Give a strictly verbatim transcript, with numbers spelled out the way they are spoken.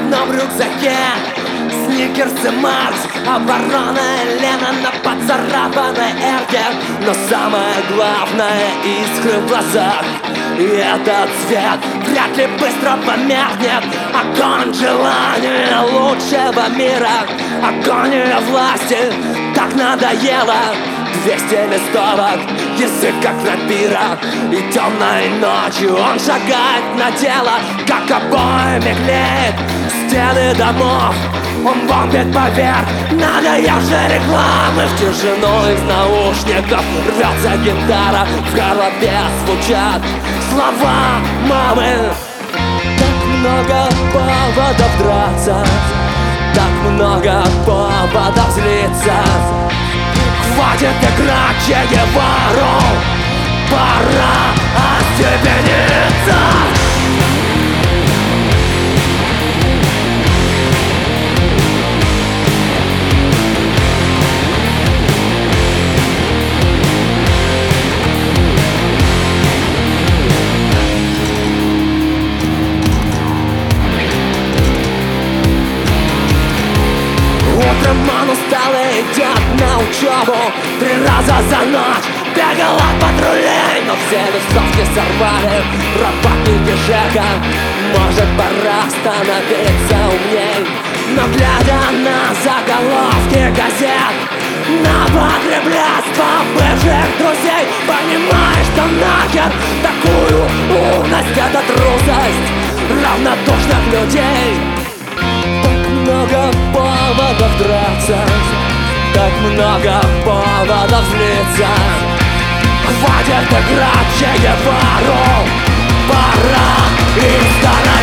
одном рюкзаке Сникерс и Марс, оборона Лена на поцарапанной эрке. Но самое главное — искры в глазах. И этот цвет вряд ли быстро померкнет. Огонь желания лучшего мира, огонь власти так надоело. Двести листовок, язык как рапира. И темной ночью он шагает на дело, как обоями клеит стены домов. Он бомбит поверх надоевшей рекламы. В тишину из наушников рвется гитара. В голове звучат слова мамы. Так много поводов драться, так много поводов злиться. Хватит играть Че Гевару, пора остепениться. Утром он устал и идет на учебу. Три раза за ночь бегал от патрулей, но все листовки сорвали работники ЖЭКа. Может, пора становиться умней. Но глядя на заголовки газет, на потреблятство бывших друзей, понимаешь, что нахер такую умность, это трусость равнодушных людей. Много поводов драться, так много поводов злиться. Хватит играть Че Гевару, пора из